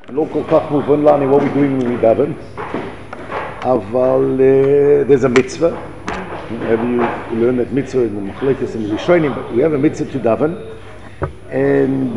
לא כל כך מובן לנו what we're doing when we daven, אבל there's a mitzvah. Whenever you learn that mitzvah in the Machlekes and the Rishonim, but we have a mitzvah to daven, and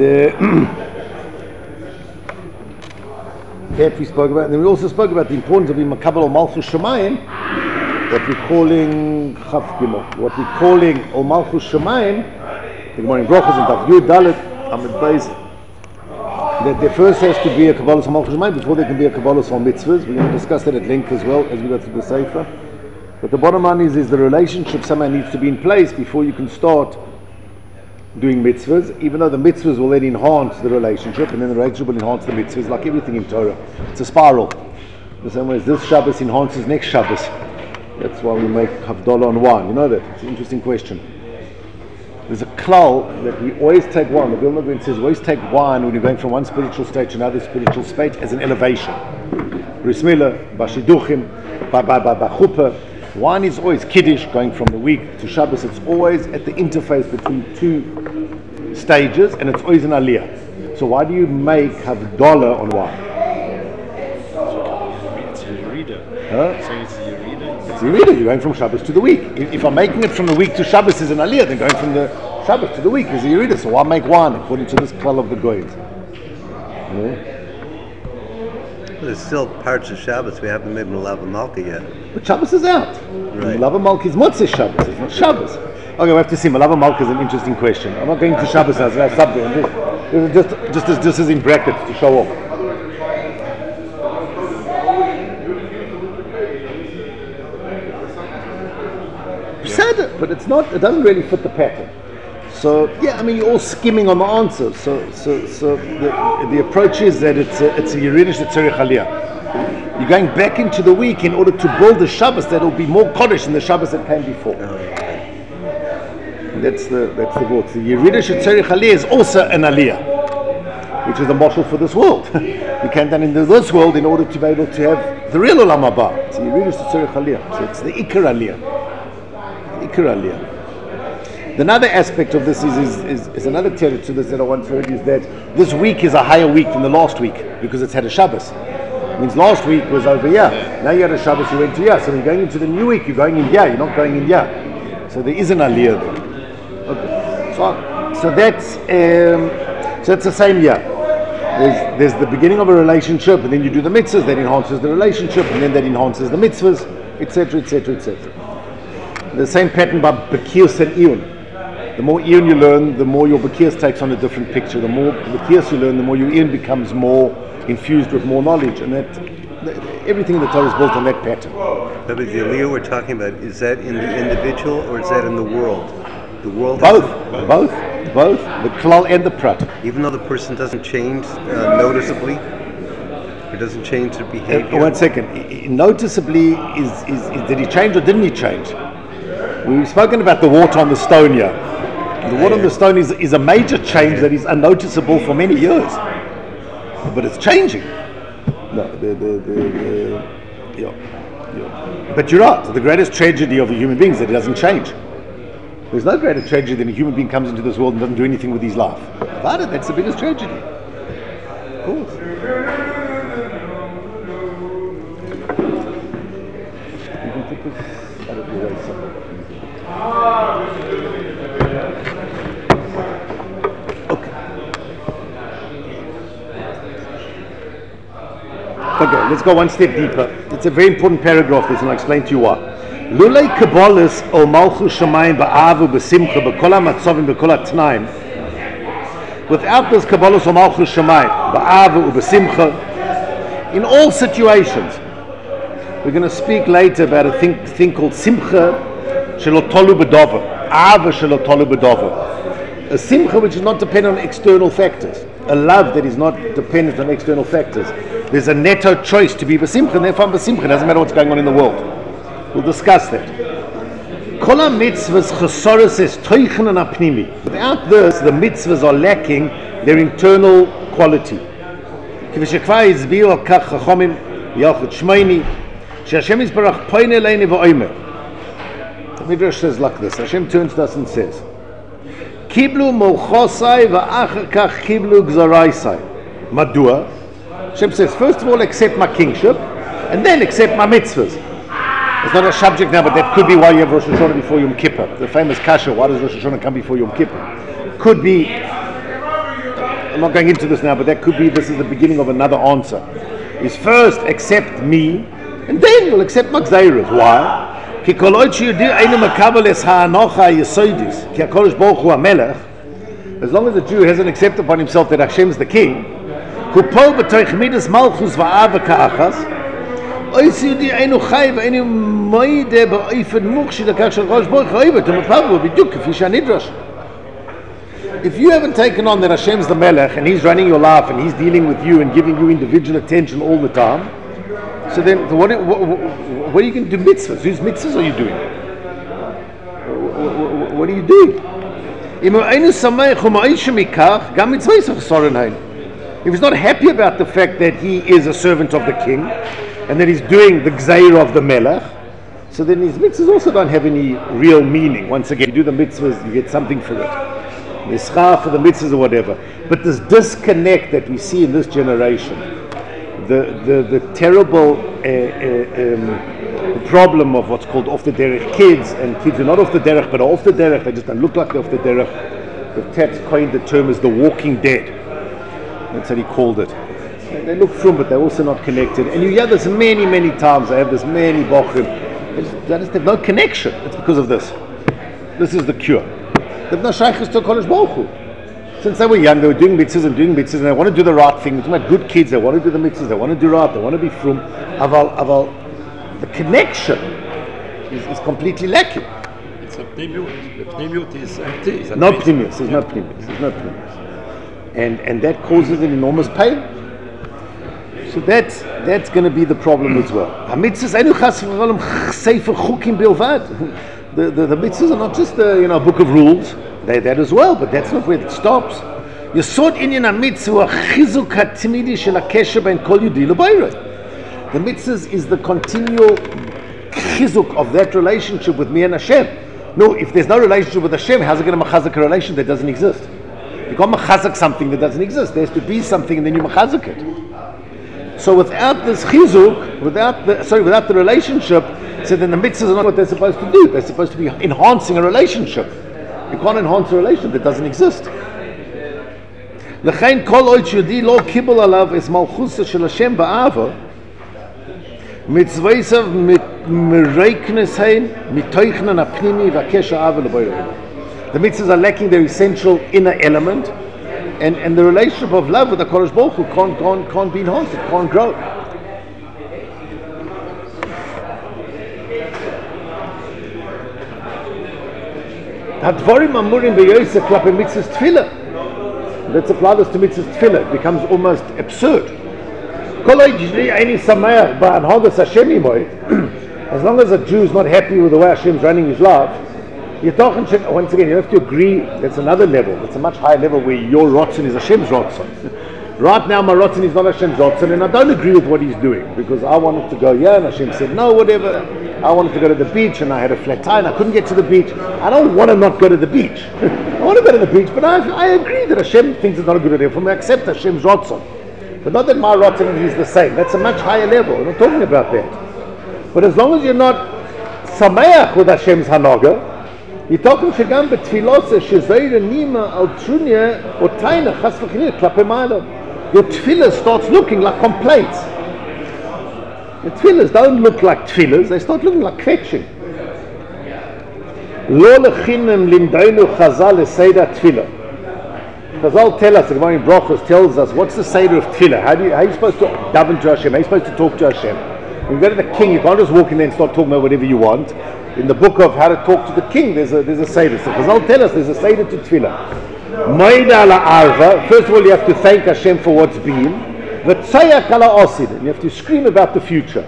that we spoke about. And then we also spoke about the importance of being Makabel Malchus Shemayim, what we're calling Chav Gimel, what we're calling Ol Malchus Shemayim, the Gemara in Brochos and Tav Yud Dalet Amid Beis, that there first has to be a Kabbalah Ol Malchus Shemayim before there can be a Kabbalah Ol Mitzvahs. We're going to discuss that at length as well as we go through the Sefer. But the bottom line is the relationship somehow needs to be in place before you can start doing mitzvahs, even though the mitzvahs will then enhance the relationship, and then the relationship will enhance the mitzvahs, like everything in Torah. It's a spiral. The same way as this Shabbos enhances next Shabbos. That's why we make Havdalah on wine. You know that? It's an interesting question. There's a klal that we always take wine. The Vilna Gaon says, always take wine when you're going from one spiritual state to another spiritual state as an elevation. Bris Milah, Bashiduchim, Chuppah. Wine is always Kiddush, going from the week to Shabbos. It's always at the interface between two stages, and it's always an aliyah. So why do you make Havdalah on wine? It's Yerida. Huh? So it's Yerida. It's Yerida. You're going from Shabbos to the week. If I'm making it from the week to Shabbos is an aliyah, then going from the Shabbos to the week is a Yerida. So why make wine according to this klal of the Goyim? There's still parts of Shabbos we haven't made Melava Malka yet. But Shabbos is out. Right. Melava Malka is Motzei Shabbos. It's not Shabbos. Okay, we have to see. Melava Malka is an interesting question. I'm not going to Shabbos as a subject. Just as in brackets to show off. Said, but it's not. It doesn't really fit the pattern. So yeah, I mean you're all skimming on the answer. So the approach is that it's a Yeredish Tzarech Aliyah. You're going back into the week in order to build a Shabbos that will be more Kodesh than the Shabbos that came before. And that's the word. The Yeredish Tzarech Aliyah is also an Aliyah, which is a model for this world. You came down into this world in order to be able to have the real Olam Haba. It's the Yeredish Tzarech Aliyah. So it's the Ikar Aliyah. The Ikar Aliyah. Another aspect of this is another theory to this that I once heard, is that this week is a higher week than the last week because it's had a Shabbos. It means last week was over here. Now you had a Shabbos, you went to here. So when you're going into the new week, you're going in here. You're not going in here. So there is an aliyah there. Okay. So that's the same year. There's the beginning of a relationship, and then you do the mitzvahs that enhances the relationship, and then that enhances the mitzvahs, etc., etc., etc. The same pattern by Bekios and Iyun. The more Iyun you learn, the more your Bekios takes on a different picture. The more Bekios you learn, the more your Iyun becomes more infused with more knowledge. And everything in the Torah is built on that pattern. But the aliyah we're talking about, is that in the individual or is that in the world? The world. Both. The klal and the prat. Even though the person doesn't change noticeably, it doesn't change their behavior. 1 second. Noticeably, is did he change or didn't he change? We've spoken about the water on the stone here. The water on the stone is a major change that is unnoticeable for many years, but it's changing. No, But you're right. The greatest tragedy of a human being is that it doesn't change. There's no greater tragedy than a human being comes into this world and doesn't do anything with his life. Without it, that's the biggest tragedy. Of course. You can take this out of your way somewhere. Okay, let's go one step deeper. It's a very important paragraph this, and I'll explain to you why. Lulei Kabbalas o Malchus Shemayim ba'avu b'simcha b'kol ha'matzavim b'kol ha'tnaim. Without this Kabbalas o Malchus Shemayim ba'avu b'simcha, in all situations, we're going to speak later about a thing called simcha shelo tolu b'dover, ava shelo tolu b'dover. A simcha which is not dependent on external factors, a love that is not dependent on external factors. There's a netto choice to be b'simcha, and therefore I'm b'simcha. It doesn't matter what's going on in the world. We'll discuss that. Kol ha-mitzvahs chesoros es toichen and apnimi. Without this, the mitzvahs are lacking their internal quality. K'vi shekvar izbiu al kach chachomim yalchut shmeini she'Hashem yisbarach poine leini v'oimer. The Midrash says like this. Hashem turns to us and says, Kiblu mochosai v'achar kach kiblu gzoraisai. Madua? Hashem says, first of all, accept my kingship, and then accept my mitzvahs. It's not a subject now, but that could be why you have Rosh Hashanah before Yom Kippur. The famous kasha, why does Rosh Hashanah come before Yom Kippur? Could be, I'm not going into this now, but that could be, this is the beginning of another answer. Is first accept me, and then you'll accept my gzeiros. Why? Ki kol oid sheyudi einu makabel es ha'anocha ha'yesodis, ki HaKadosh Baruch Hu ha'melech. As long as the Jew hasn't accepted upon himself that Hashem is the king, hu pol b'toich midas malchus va'ava ka'achas, oid sheyudi einu chai v'einu moide ba'oifen muchshi l'kach shel HaKadosh Baruch Hu ha'oivet, u'mepavlu b'diuk k'fi sha'nidrash. If you haven't taken on that Hashem's the Melech and He's running your life and He's dealing with you and giving you individual attention all the time, so then what are you going to do mitzvahs? Whose mitzvahs are you doing? What are you doing? If he's not happy about the fact that he is a servant of the king and that he's doing the gzeir of the Melech, so then his mitzvahs also don't have any real meaning. Once again, you do the mitzvahs, you get something for it. Nischar for the mitzvahs or whatever. But this disconnect that we see in this generation, the terrible problem of what's called off the derech kids, and kids who are not off the derech but are off the derech, they just don't look like they're off the derech. The Tats coined the term as the walking dead. That's what he called it. They look from, but they're also not connected. And you hear this many times. I have this many bochum. They just have no connection. It's because of this. This is the cure. They have no shaykhs to HaKadosh Baruch Hu. Since they were young, they were doing mitzvahs, and they want to do the right thing. They're talking about good kids, they want to do the mitzvahs, they want to do right, they want to be frum. Aval, the connection is completely lacking. It's a pnimiut. The pnimiut is empty. There's no pnimius. And that causes an enormous pain. So that's going to be the problem as well. The mitzvahs are not just a book of rules. They're that as well, but that's not where it stops. Yesod inyan ha-mitzvah chizuk ha-timidi shel ha-kesher ben kol yehudi lebayro. The mitzvahs is the continual chizuk of that relationship with me and Hashem. No, if there's no relationship with Hashem, how's it going to machazak a relation that doesn't exist? You can't machazak something that doesn't exist. There has to be something and then you machazak it. So without this chizuk, without the relationship, so then the mitzvahs are not what they're supposed to do. They're supposed to be enhancing a relationship. You can't enhance a relationship that doesn't exist. L'chein kol oid sheyudi lo kibul alav es malchusa shel Hashem ba'ava mitzvaysav mireiknes hein mitoichnan apnimi v'kesha ava l'boyro. The mitzvahs are lacking their essential inner element, and the relationship of love with the HaKadosh Baruch Hu can't be enhanced. It can't grow. Hadvarim amurim beyoyse klape mitzvahs tefillah. Let's apply this to mitzvahs tefillah. It becomes almost absurd. As long as a Jew is not happy with the way Hashem's running his life, once again, you have to agree. That's another level. That's a much higher level where your rotzen is Hashem's rotzen. Right now, my rotzen is not Hashem's rotzen, and I don't agree with what he's doing because I wanted to go here, and Hashem said no, whatever. I wanted to go to the beach, and I had a flat tire, and I couldn't get to the beach. I don't want to not go to the beach. I want to go to the beach, but I agree that Hashem thinks it's not a good idea for me. I accept Hashem's rotzen, but not that my rotzen and he's the same. That's a much higher level. We're not talking about that. But as long as you're not sameach with Hashem's hanaga, you're talking shegam betfilose shezoyre nima al trunya or taina chas v'chinir klape ma'alav. Your tefillah starts looking like complaints. The tefillahs don't look like tefillahs, they start looking like kvetching. Lo lechinnem limdainu chazal eseda tefillah. Chazal tell us, the Gemara in Brachos tells us, what's the seder of tefillah? How are you supposed to daven to Hashem? How are you supposed to talk to Hashem? When you go to the king, you can't just walk in there and start talking about whatever you want. In the book of how to talk to the king, there's a seder. So Chazal tell us there's a seder to tefillah. Moida ala arva. First of all, you have to thank Hashem for what's been. V'tzayak ala osid. And you have to scream about the future.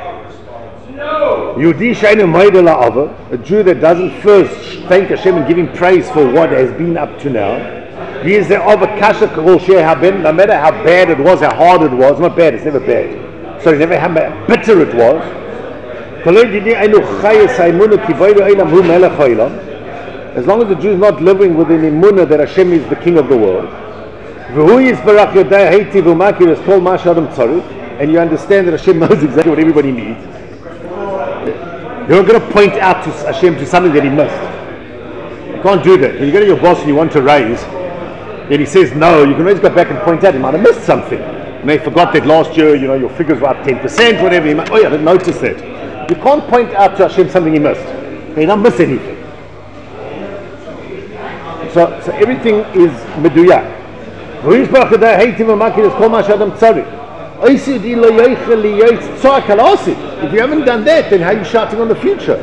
Yehudi she'einu moida ala ava. A Jew that doesn't first thank Hashem and give Him praise for what has been up to now. He is the ava kasha kol shei haben. No matter how bad it was, how hard it was. Not bad. It's never bad. Sorry, never how bitter it was. As long as the Jew is not living within emunah that Hashem is the king of the world, V'hu yisbarach yodai heitiv u'makir es kol ma she'adam tzarich, and you understand that Hashem knows exactly what everybody needs. You're not going to point out to Hashem to something that He missed. You can't do that. When you go to your boss and you want to raise, then He says no, you can always go back and point out He might have missed something. You may forgot that last year, your figures were up 10%, whatever. Oh yeah, I didn't notice that. You can't point out to Hashem something He missed. He don't miss anything. So everything is meduyak. If you haven't done that, then how are you shouting on the future?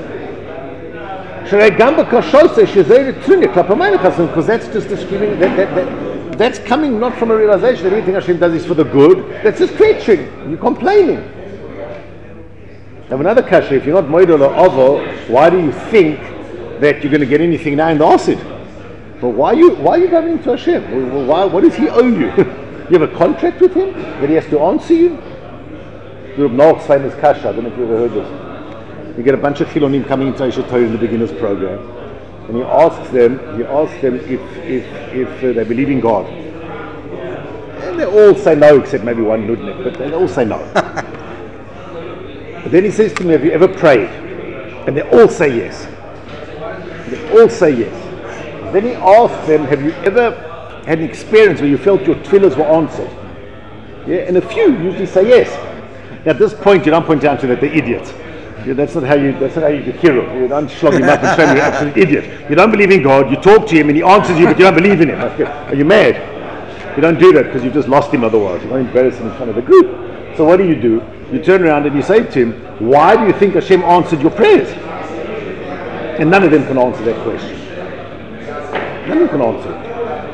Because that's just a screaming, that's coming not from a realization that everything Hashem does is for the good. That's just preaching. You're complaining. Now another kasha, if you're not moidol or ovo, why do you think that you're going to get anything now in the asid? But why are you coming to Hashem? What does He owe you? You have a contract with Him that He has to answer you? Reb Noach's famous kasha, I don't know if you ever heard this. You get a bunch of chilonim coming into Aisha Torah in the beginner's program, and he asks them if they believe in God. And they all say no, except maybe one nudnik, but they all say no. But then he says to me, have you ever prayed? And they all say yes. They all say yes. Then he asks them, have you ever had an experience where you felt your tefillahs were answered? Yeah, and a few usually say yes. At this point, you don't point out to them that they're idiots. That's not how you do kiruv. You don't slog him up and show him you're an absolute idiot. You don't believe in God, you talk to Him and He answers you, but you don't believe in Him. Are you mad? You don't do that because you've just lost Him otherwise. You don't embarrass Him in front of the group. So what do? You turn around and you say to Him, why do you think Hashem answered your prayers? And none of them can answer that question. None of them can answer it.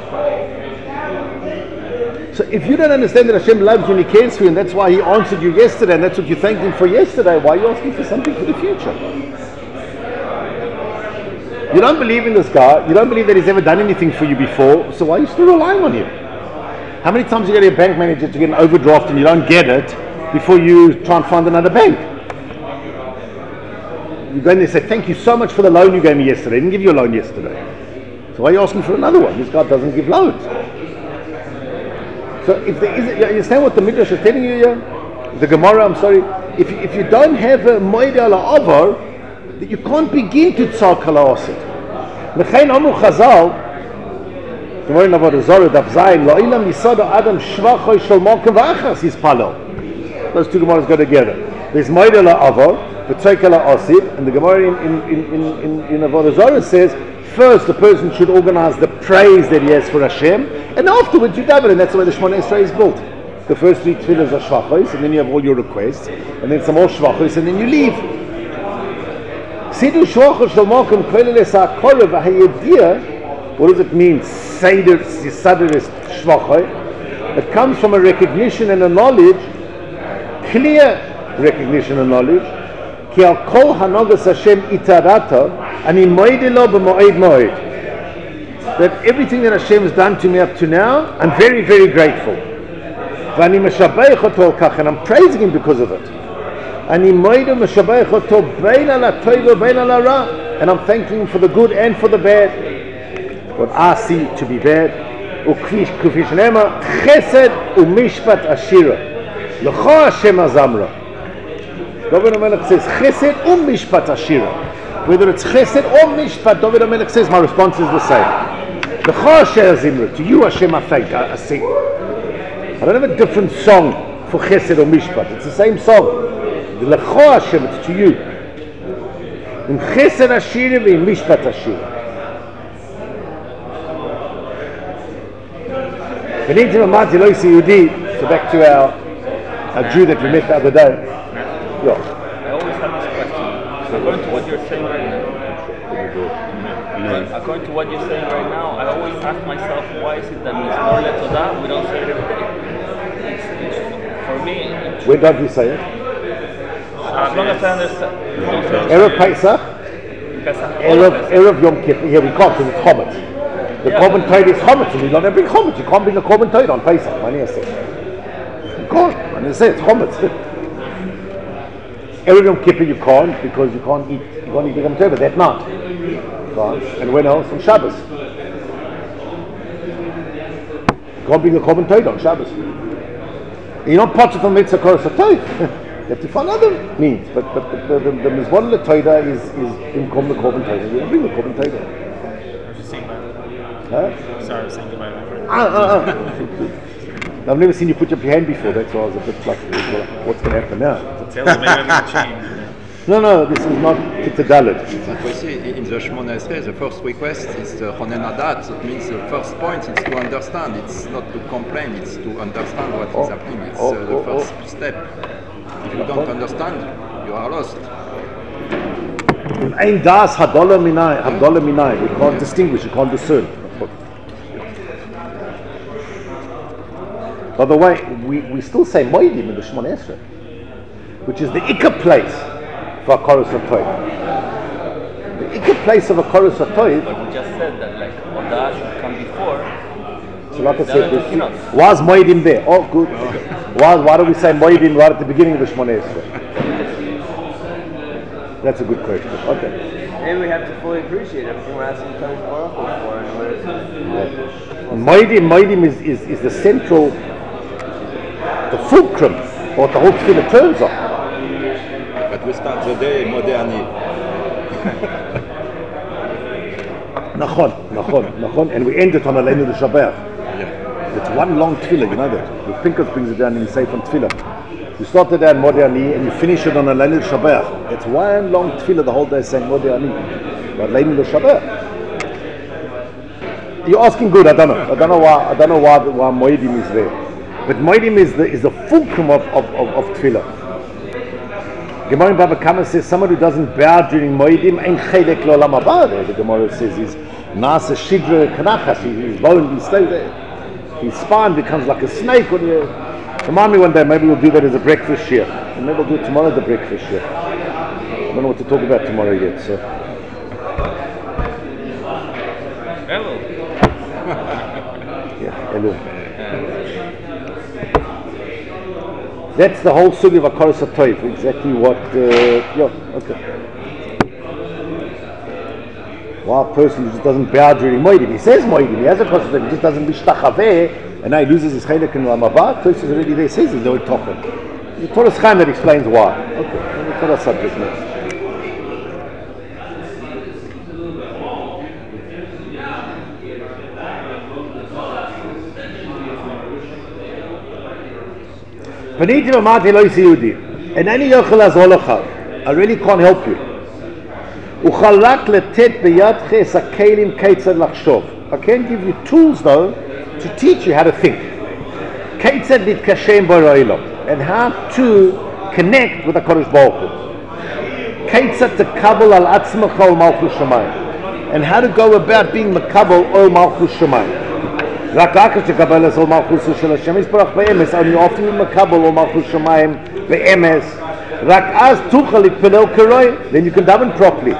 So if you don't understand that Hashem loves you and He cares for you, and that's why He answered you yesterday, and that's what you thanked Him for yesterday, why are you asking for something for the future? You don't believe in this guy, you don't believe that He's ever done anything for you before, so why are you still relying on Him? How many times you go to your bank manager to get an overdraft and you don't get it before you try and find another bank? You go in there and say, thank you so much for the loan you gave me yesterday. I didn't give you a loan yesterday. So why are you asking for another one? This guy doesn't give loans. So if there is, you understand what the Midrash is telling you here? The Gemara, I'm sorry. If you don't have a moed ala avar, that you can't begin to tzark ala asid. L'chein amru Chazal, Gemara in Avodah Zarah Daf Zayin, La'ilam Yisada Adam Shvachoi Shel Malkim V'achas Yispalel. Those two Gemaras go together. There's moed ala avar, the tzark ala asid, and the Gemara in Avodah Zarah says, first, the person should organize the praise that he has for Hashem, and afterwards you daven, and that's the way the Shemona Esrei is built. The first 3 tefillahs are shvachos, and then you have all your requests, and then some more shvachos, and then you leave. Sidu shvachos shel malkim kvelele sa'akorev ha'yediyah. What does it mean? Seder is shvachos. It comes from a recognition and a knowledge, clear recognition and knowledge. Ki al kol hanogas Hashem itarata. That everything that Hashem has done to me up to now, I'm very, very grateful. And I'm praising Him because of it. And I'm thanking Him for the good and for the bad. What I see to be bad. Chesed u'mishpat ashira. L'cho Hashem azamra. David HaMelech says, Chesed u'mishpat ashira. Whether it's chesed or mishpat, David HaMelech says, my response is the same. The Chasher Zimra, to you Hashem I thank, I sing. I don't have a different song for chesed or mishpat. It's the same song. The Lecho Hashem, it's to you. In chesed Ashira, in mishpat Ashira. So back to our Jew that we met the other day. Yeah. I always have this question. According to what you're saying right now, according to what you're saying right now, I always ask myself, why is it that Mizmor LeTodah we don't say it every day? It's for me. Where don't we say it? As long as I understand. Erev Pesach, Erev Yom Kippur. Yeah, we can't because it's Chometz. The Korban Torah is Chometz, and you don't have to bring Chometz. You can't bring a Korban Torah on Pesach. You can't. And they say it's Chometz. Erev Yom Kippur you can't because you can't eat the Korban Torah that night. And when else? On Shabbos. can't bring a korban Torah on Shabbos. You're not part of the mitzvah koros hatoiv. You have to find other means. But the mizvah Torah is in the korban Torah. You don't bring the korban Torah. I was just saying goodbye. Huh? Sorry, I was saying goodbye to my friend. I've never seen you put up your hand before. That's why I was a bit like, what's going to happen now? Tell them maybe I'm going to change. No, this is not Kitadalit. You see, in the Shemona Esrei, the first request is the Ronen Hadat. It means the first point is to understand. It's not to complain, it's to understand what is happening. It's the first step. If you don't understand, you are lost. Ein das Hadolah Minai. You can't distinguish, you can't discern. By the way, we still say Moedim in the Shemona Esrei, which is the Ikka place for a Koros HaToiv. The Ikka place of a Koros HaToiv. But we just said that like Odah should come before. So like I said, was Moedim there? Oh, good. Why do we say Moedim right at the beginning of the Shemona Esrei? That's a good question. Okay. Maybe we have to fully appreciate everything we're asking Kadosh Baruch Hu for. And Moedim is the central, the fulcrum, what the whole tefillah turns on. But we start the day moderni. Nachon, and we end it on a Leinu Shabbat. Yeah. It's one long tefillah, you know that. The Pinkas brings it down in Sefer Tefillah. You start it down Moderni and you finish it on a Leinu Shabbat. It's one long tefillah the whole day saying Moderni. But Leinu Shabbat. You're asking good, I don't know why Moedim is there. But Moedim is the fulcrum of tefillah. Gemara in Baba Kama says someone who doesn't bow during Moedim ain't chelek l'olam haba. The Gemara says he's nasa shidra kanachas. His bone, his spine becomes like a snake. When you remind me one day, maybe we'll do that as a breakfast share. And maybe we'll do it tomorrow as a breakfast share. I don't know what to talk about tomorrow yet. So. Hello. Yeah, hello. That's the whole sugi of a Koros HaToiv. Exactly what. Okay. Why a person who just doesn't bow during Moedim? He says Moedim. He has a Koros HaToiv. He just doesn't mishtachaveh, and now he loses his chelek in Ramabah. Tosis is already there. He says he's no talking. The Torah Chaim that explains why. Okay. That's not a subject next. Paniti v'amati lo yisiyudi, and any yochel azolacha, I really can't help you. Uchalak letet beyadche es hakelim keitzad lachshov. I can give you tools though to teach you how to think. Keitzad nitkashem b'ro'ilom, and how to connect with the Kodesh Baruch Hu. Keitzad tekabel al atzmecha ol malchus shamayim, and how to go about being mekabel ol malchus shamayim. רק אחר שתקבל את מלכות של השם יתברך באמס, אני אופן מקבל או מלכות שמיים באמס, רק אז תוכל להתפלל כרוי, then you can daven properly.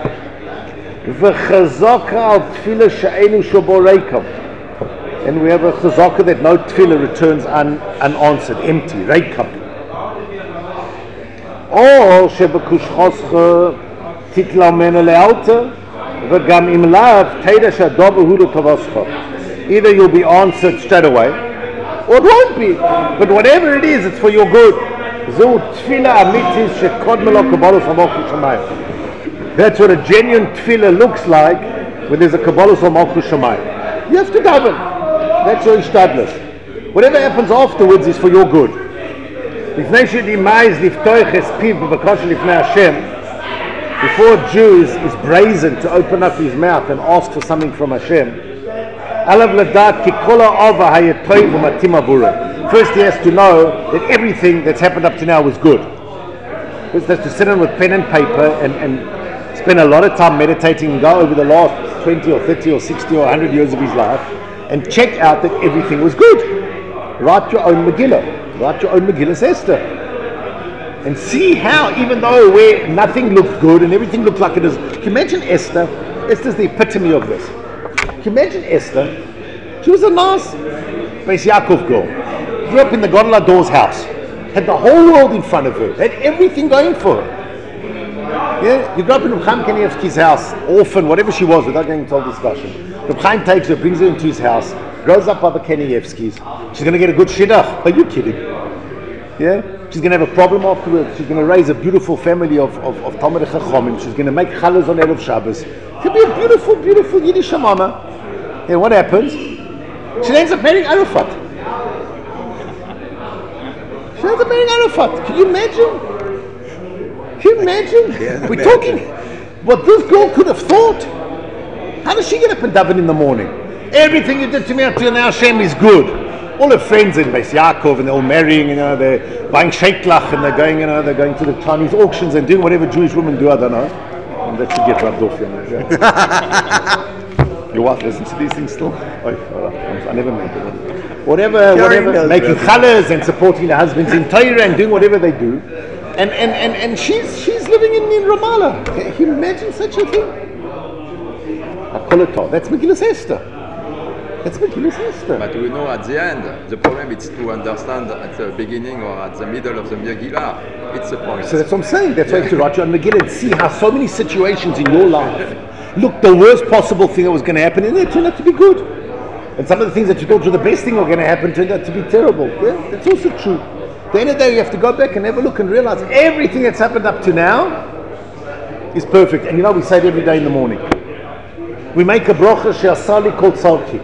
וחזקה על תפילה שאינו שבו ריקם. And we have a chazaka that no tefillah returns unanswered, empty, rikam. או שבקושחוסך תתלמנה לאלתר, וגם אם לאו, תדע שהדובר הוא לטובסך. Either you'll be answered straight away, or it won't be. But whatever it is, it's for your good. That's what a genuine tefillah looks like when there's a Kabbalah or Malchus Shamayim. You have to daven. That's your ishtadlus. Whatever happens afterwards is for your good. Before a Jew is brazen to open up his mouth and ask for something from Hashem, first he has to know that everything that's happened up to now was good. First he has to sit in with pen and paper and spend a lot of time meditating and go over the last 20 or 30 or 60 or 100 years of his life and check out that everything was good. Write your own Megillah. Write your own Megillah Esther. And see how, even though where nothing looked good and everything looked like it is. Can you imagine Esther? Esther's the epitome of this. Can you imagine Esther? She was a nice Beis Yaakov girl. Grew up in the Gadol Hador's house. Had the whole world in front of her. Had everything going for her. Yeah, you grew up in Reb Chaim Kanievsky's house, orphan, whatever she was, without going into a discussion. Reb Chaim takes her, brings her into his house. grows up by the Kenievskis. She's going to get a good shidduch. Are you kidding? Yeah? She's going to have a problem afterwards. She's going to raise a beautiful family of Talmidei Chachomim. She's going to make challahs on Erev Shabbos. She'll be a beautiful, beautiful Yiddish mama. And what happens? She ends up marrying Arafat. She ends up marrying Arafat. Can you imagine? Can you imagine? Yeah, We're talking what this girl could have thought. How does she get up and daven in the morning? Everything you did to me up till now, Hashem, is good. All her friends in Beis Yaakov, and they're all marrying, they're buying sheiklach, and they're going to the Chinese auctions and doing whatever Jewish women do, I don't know. And that should get rubbed off, yeah. Your wife listens to these things still? Oh, I never make it. Whatever, making challahs and supporting their husbands in Torah and doing whatever they do. And she's living in Ramallah. Can you imagine such a thing? That's Megillas Esther. That's Megillas Esther. But we know at the end, the problem is to understand at the beginning or at the middle of the Megillah. It's a point. So that's what I'm saying. That's why you have to write you on Megillah and see how so many situations in your life look the worst possible thing that was going to happen, and it turned out to be good. And some of the things that you thought were the best thing were going to happen turned out to be terrible. Yeah, that's also true. At the end of the day, you have to go back and have a look and realize everything that's happened up to now is perfect. And we say it every day in the morning. We make a bracha she'asali kol tzarki.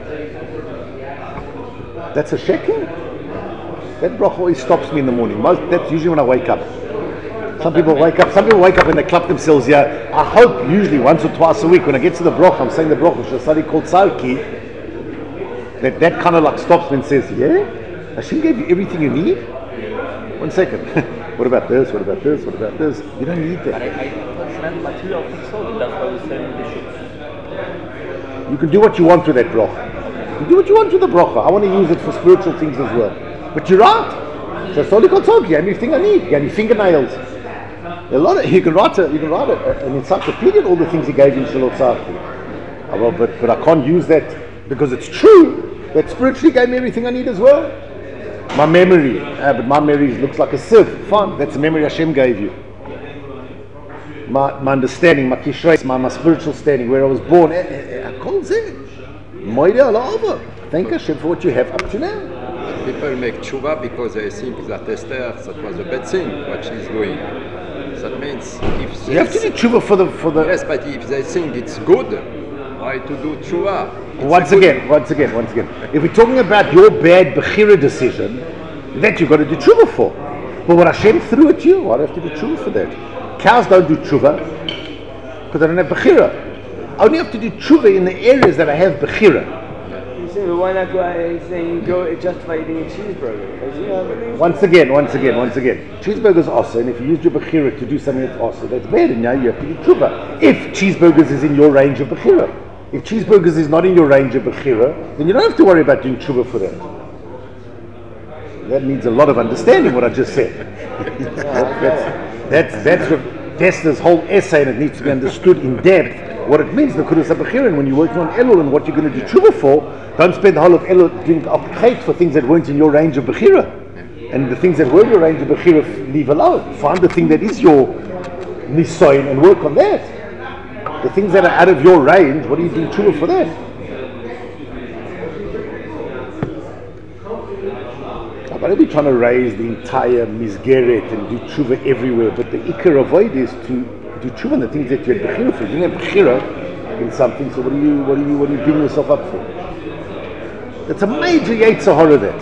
That's a shekel. That bracha always stops me in the morning. That's usually when I wake up. Some people wake up and they clap themselves here. I hope usually once or twice a week when I get to the bracha, I'm saying the bracha she'asali kol tzarki. That kind of like stops me and says, yeah, Hashem gave you everything you need. 1 second. What about this? What about this? What about this? You don't need that. I understand material things only. That's why we say they should. You can do what you want with that bracha. You can do what you want with the bracha. I want to use it for spiritual things as well. But you're right. So slowly you have everything I need. You have your fingernails. You can write an encyclopedia of all the things he gave you in Shalot Tzarki. But I can't use that because it's true that spiritually gave me everything I need as well. My memory, but my memory looks like a sieve. Fine, that's the memory Hashem gave you. My understanding, my kishrei, my spiritual standing, where I was born. Thank Hashem for what you have up to now. People make tshuva because they think that Esther, that was a bad thing, what she's doing. That means if you have to do tshuva for the. Yes, but if they think it's good, why to do tshuva? Once again. If we're talking about your bad bechira decision, that you've got to do tshuva for. But what Hashem threw at you, I have to do tshuva for that. Cows don't do tshuva because they don't have bechira. I only have to do tshuva in the areas that I have bechira. You say, but why not go justify eating a cheeseburger? Once again. Cheeseburgers are awesome, and if you use your bechira to do something that's awesome, that's bad, and now you have to do tshuva. If cheeseburgers is in your range of bechira. If cheeseburgers is not in your range of bechira, then you don't have to worry about doing tshuva for that. That needs a lot of understanding what I just said. That's Dessler's whole essay, and it needs to be understood in depth what it means, the Kudos HaBechira. And when you're working on Elul and what you're going to do tshuva for, don't spend the whole of Elul doing chait for things that weren't in your range of bechira. And the things that were in your range of bechira, leave alone. Find the thing that is your nisoyin and work on that. The things that are out of your range, what are you doing tshuva for that? I'm not be trying to raise the entire misgeret and do tshuva everywhere, but the ikar avoid is to do tshuva on the things that you had bechira for. You didn't have bechira in something, so what are you beating yourself up for? That's a major Yetzer Hara that.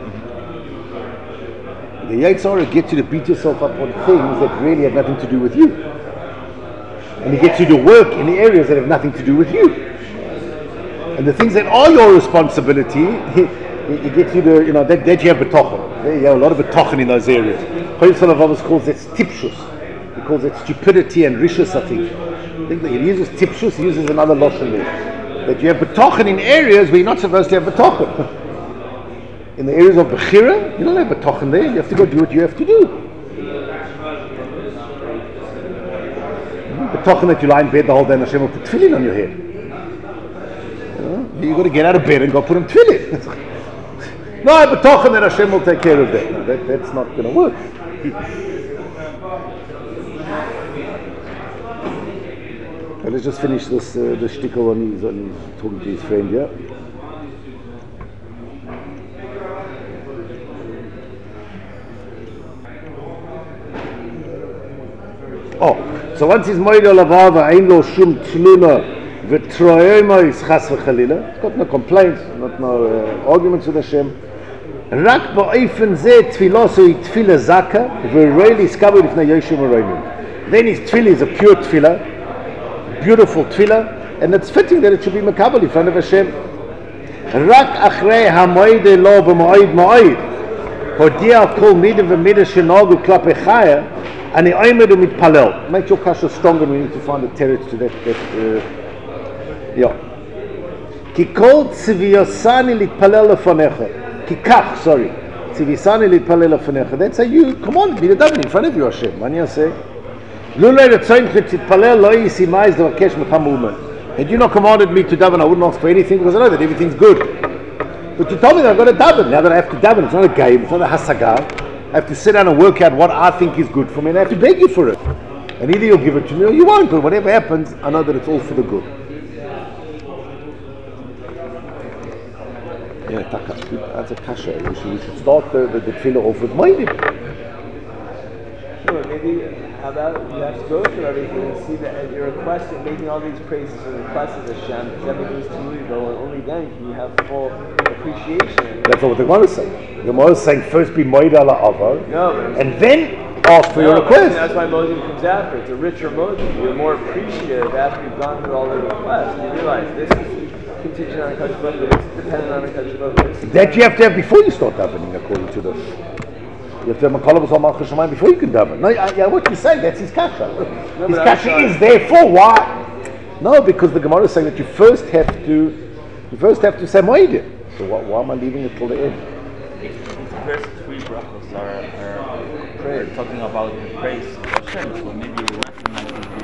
The Yetzer Hara gets you to beat yourself up on things that really have nothing to do with you. And he gets you to work in the areas that have nothing to do with you. And the things that are your responsibility, he gets you to, that you have betochen. You have a lot of betochen in those areas. Choyim Salavavos calls that tipshus. He calls that stupidity and rishus, I think. I think that he uses tipshus, he uses another lotion there. That you have betochen in areas where you're not supposed to have betochen. In the areas of bechira, you don't have betochen there. You have to go do what you have to do. Betochen that you lie in bed the whole day and Hashem will put tefillin on your head. You've got to get out of bed and go put on tefillin. No, betochen that Hashem will take care of that. No, that's not going to work. Let's just finish this the shtickle on his talking to his friend, yeah? Oh, so once he's moide lavava, ein lo shum tluna v'troyma is chas v'chalila. He's got no complaints, not no arguments with Hashem. Rak ba'ofen zeh tfiloso hi tfila zaka v'reili skabu lifnei Yoshim Aronim. Then his tefillah is a pure tefillah, beautiful tefillah, and it's fitting that it should be makabel in front of Hashem. Rak achrei hamoide lo b'moed moed. Hodia kol midah v'midah shenogu klape chaya. And the Oimed mitpalel. Make your kasha stronger. We need to find a teretz to that. Yeah. Ki kol tziviyosani litpalel lefanecha. Ki kach, sorry. Tziviyosani litpalel lefanecha. That's how you command me to daven in front of you, Hashem. What do you say? Lulei retzoin chitpalel lo yisimais devakesh mechamumen. Had you not commanded me to daven, I wouldn't ask for anything because I know that everything's good. But you told me that I've got to daven. Now that I have to daven, it's not a game. It's not a hasagah. I have to sit down and work out what I think is good for me, and I have to beg you for it. And either you'll give it to me or you won't, but whatever happens, I know that it's all for the good. Yeah, that's a kasha. We should start the tefillah off with Moedim. Sure, maybe how about you have to go through everything and see that you're requesting, making all these praises and requests of Hashem, because everything's to you, though, and only then can you have full appreciation. That's what the Gemara is saying. The Gemara is saying first be Moed ala Ava, no, and then ask for your request. That's why Moedim comes after. It's a richer Moedim. You're more appreciative after you've gone through all the requests. You realize this is contingent on a Kadosh Baruch Hu, this is dependent on a Kadosh Baruch Hu. That you have to have before you start davening, according to this. You have to have Makalabas al Malchus Shemayim before you can daven. No, yeah, what you say, that's his kasha. No, his kasha is therefore why? No, because the Gemara is saying that you first have to say Moedim. So why am I leaving it till the end? If the first three brachos are talking about the praise of Hashem, so maybe you recognize